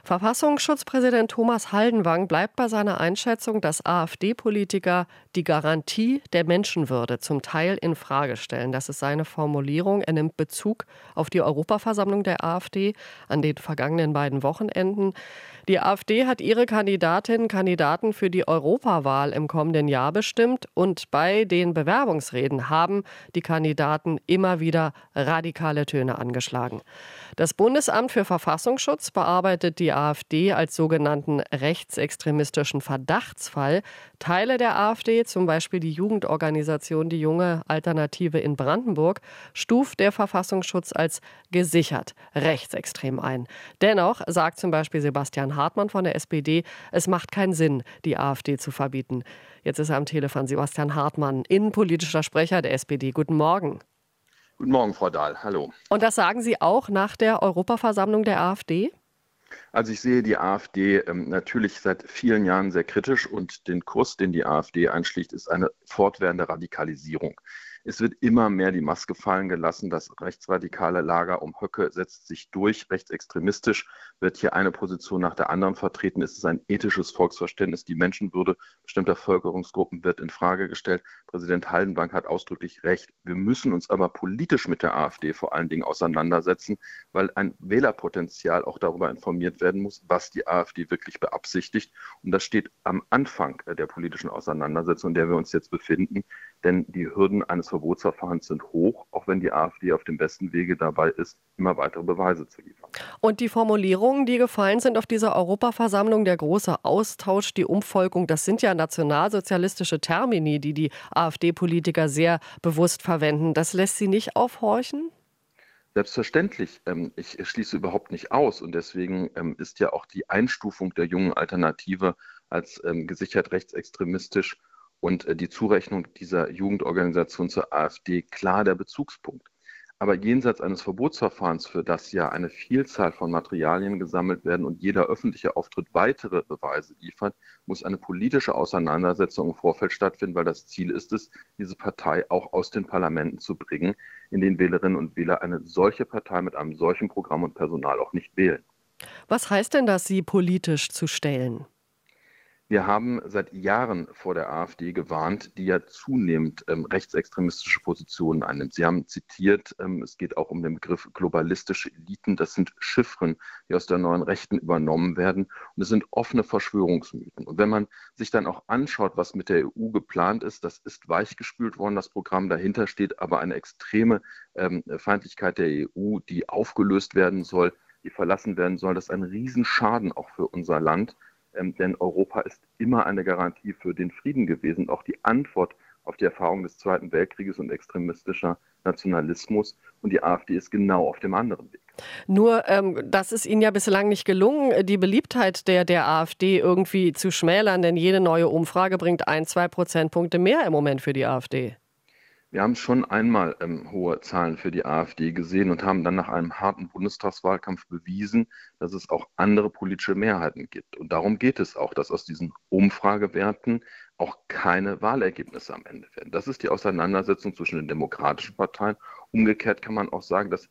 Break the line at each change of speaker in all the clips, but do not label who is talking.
Verfassungsschutzpräsident Thomas Haldenwang bleibt bei seiner Einschätzung, dass AfD-Politiker die Garantie der Menschenwürde zum Teil in Frage stellen. Das ist seine Formulierung. Er nimmt Bezug auf die Europaversammlung der AfD an den vergangenen beiden Wochenenden. Die AfD hat ihre Kandidatinnen und Kandidaten für die Europawahl im kommenden Jahr bestimmt und bei den Bewerbungsreden haben die Kandidaten immer wieder radikale Töne angeschlagen. Das Bundesamt für Verfassungsschutz bearbeitet die AfD als sogenannten rechtsextremistischen Verdachtsfall. Teile der AfD, zum Beispiel die Jugendorganisation Die Junge Alternative in Brandenburg, stuft der Verfassungsschutz als gesichert rechtsextrem ein. Dennoch sagt zum Beispiel Sebastian Hartmann von der SPD, es macht keinen Sinn, die AfD zu verbieten. Jetzt ist er am Telefon Sebastian Hartmann, innenpolitischer Sprecher der SPD. Guten Morgen.
Guten Morgen, Frau Dahl. Hallo.
Und das sagen Sie auch nach der Europaversammlung der AfD?
Also ich sehe die AfD natürlich seit vielen Jahren sehr kritisch und den Kurs, den die AfD einschlägt, ist eine fortwährende Radikalisierung. Es wird immer mehr die Maske fallen gelassen. Das rechtsradikale Lager um Höcke setzt sich durch. Rechtsextremistisch wird hier eine Position nach der anderen vertreten. Es ist ein ethisches Volksverständnis. Die Menschenwürde bestimmter Bevölkerungsgruppen wird in Frage gestellt. Präsident Haldenwang hat ausdrücklich recht. Wir müssen uns aber politisch mit der AfD vor allen Dingen auseinandersetzen, weil ein Wählerpotenzial auch darüber informiert werden muss, was die AfD wirklich beabsichtigt. Und das steht am Anfang der politischen Auseinandersetzung, in der wir uns jetzt befinden. Denn die Hürden eines Verbotsverfahrens sind hoch, auch wenn die AfD auf dem besten Wege dabei ist, immer weitere Beweise zu liefern.
Und die Formulierungen, die gefallen sind auf dieser Europaversammlung, der große Austausch, die Umvolkung, das sind ja nationalsozialistische Termini, die die AfD-Politiker sehr bewusst verwenden. Das lässt Sie nicht aufhorchen?
Selbstverständlich. Ich schließe überhaupt nicht aus. Und deswegen ist ja auch die Einstufung der jungen Alternative als gesichert rechtsextremistisch und die Zurechnung dieser Jugendorganisation zur AfD klar der Bezugspunkt. Aber jenseits eines Verbotsverfahrens, für das ja eine Vielzahl von Materialien gesammelt werden und jeder öffentliche Auftritt weitere Beweise liefert, muss eine politische Auseinandersetzung im Vorfeld stattfinden, weil das Ziel ist es, diese Partei auch aus den Parlamenten zu bringen, in denen Wählerinnen und Wähler eine solche Partei mit einem solchen Programm und Personal auch nicht wählen.
Was heißt denn das, sie politisch zu stellen?
Wir haben seit Jahren vor der AfD gewarnt, die ja zunehmend rechtsextremistische Positionen einnimmt. Sie haben zitiert, es geht auch um den Begriff globalistische Eliten. Das sind Chiffren, die aus der neuen Rechten übernommen werden. Und es sind offene Verschwörungsmythen. Und wenn man sich dann auch anschaut, was mit der EU geplant ist, das ist weichgespült worden, das Programm. Dahinter steht aber eine extreme Feindlichkeit der EU, die aufgelöst werden soll, die verlassen werden soll. Das ist ein Riesenschaden auch für unser Land. Denn Europa ist immer eine Garantie für den Frieden gewesen, auch die Antwort auf die Erfahrung des Zweiten Weltkrieges und extremistischer Nationalismus. Und die AfD ist genau auf dem anderen Weg.
Nur, das ist Ihnen ja bislang nicht gelungen, die Beliebtheit der AfD irgendwie zu schmälern, denn jede neue Umfrage bringt 1-2 Prozentpunkte mehr im Moment für die AfD.
Wir haben schon einmal hohe Zahlen für die AfD gesehen und haben dann nach einem harten Bundestagswahlkampf bewiesen, dass es auch andere politische Mehrheiten gibt. Und darum geht es auch, dass aus diesen Umfragewerten auch keine Wahlergebnisse am Ende werden. Das ist die Auseinandersetzung zwischen den demokratischen Parteien. Umgekehrt kann man auch sagen, dass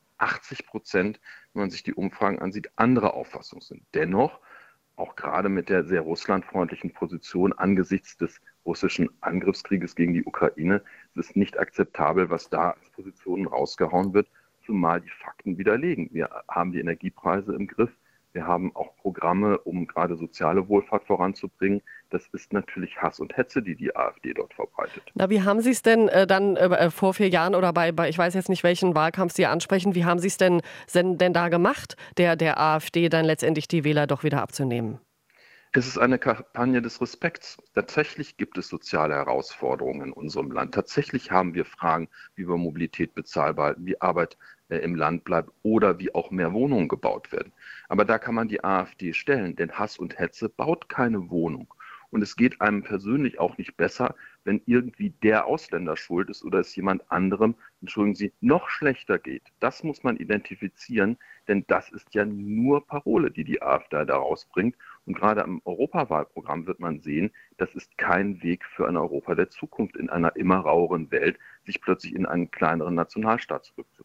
80%, wenn man sich die Umfragen ansieht, anderer Auffassung sind. Dennoch, auch gerade mit der sehr russlandfreundlichen Position angesichts des russischen Angriffskrieges gegen die Ukraine, es ist nicht akzeptabel, was da als Positionen rausgehauen wird, zumal die Fakten widerlegen. Wir haben die Energiepreise im Griff, wir haben auch Programme, um gerade soziale Wohlfahrt voranzubringen. Das ist natürlich Hass und Hetze, die die AfD dort verbreitet.
Na, wie haben Sie es denn dann vor 4 Jahren oder bei, ich weiß jetzt nicht, welchen Wahlkampf Sie ansprechen, wie haben Sie es denn da gemacht, der AfD dann letztendlich die Wähler doch wieder abzunehmen?
Es ist eine Kampagne des Respekts. Tatsächlich gibt es soziale Herausforderungen in unserem Land. Tatsächlich haben wir Fragen, wie wir Mobilität bezahlbar halten, wie Arbeit im Land bleibt oder wie auch mehr Wohnungen gebaut werden. Aber da kann man die AfD stellen, denn Hass und Hetze baut keine Wohnung. Und es geht einem persönlich auch nicht besser, wenn irgendwie der Ausländer schuld ist oder es jemand anderem, entschuldigen Sie, noch schlechter geht. Das muss man identifizieren, denn das ist ja nur Parole, die die AfD da rausbringt. Und gerade am Europawahlprogramm wird man sehen, das ist kein Weg für ein Europa der Zukunft in einer immer raueren Welt, sich plötzlich in einen kleineren Nationalstaat zurückzuziehen.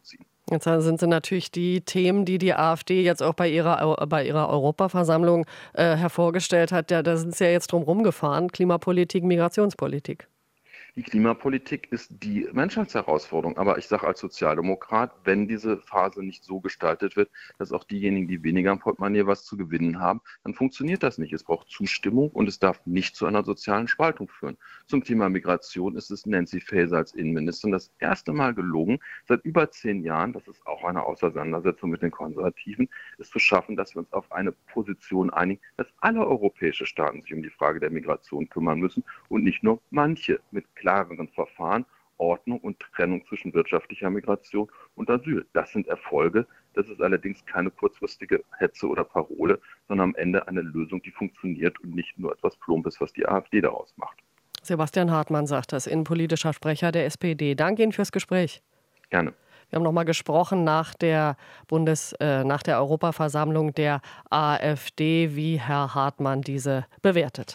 Jetzt sind sie natürlich die Themen, die die AfD jetzt auch bei ihrer Europaversammlung hervorgestellt hat. Da sind sie ja jetzt drum rumgefahren. Klimapolitik, Migrationspolitik.
Die Klimapolitik ist die Menschheitsherausforderung. Aber ich sage als Sozialdemokrat, wenn diese Phase nicht so gestaltet wird, dass auch diejenigen, die weniger im Portemonnaie was zu gewinnen haben, dann funktioniert das nicht. Es braucht Zustimmung und es darf nicht zu einer sozialen Spaltung führen. Zum Thema Migration ist es Nancy Faeser als Innenministerin das erste Mal gelungen, seit über 10 Jahren, das ist auch eine Auseinandersetzung mit den Konservativen, es zu schaffen, dass wir uns auf eine Position einigen, dass alle europäische Staaten sich um die Frage der Migration kümmern müssen und nicht nur manche mit klareren Verfahren, Ordnung und Trennung zwischen wirtschaftlicher Migration und Asyl. Das sind Erfolge. Das ist allerdings keine kurzfristige Hetze oder Parole, sondern am Ende eine Lösung, die funktioniert und nicht nur etwas Plumpes, was die AfD daraus macht.
Sebastian Hartmann sagt das, innenpolitischer Sprecher der SPD. Danke Ihnen fürs Gespräch.
Gerne.
Wir haben noch mal gesprochen nach der Europaversammlung der AfD, wie Herr Hartmann diese bewertet.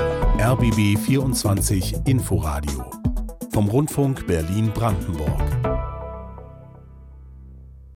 RBB 24 Inforadio vom Rundfunk Berlin-Brandenburg.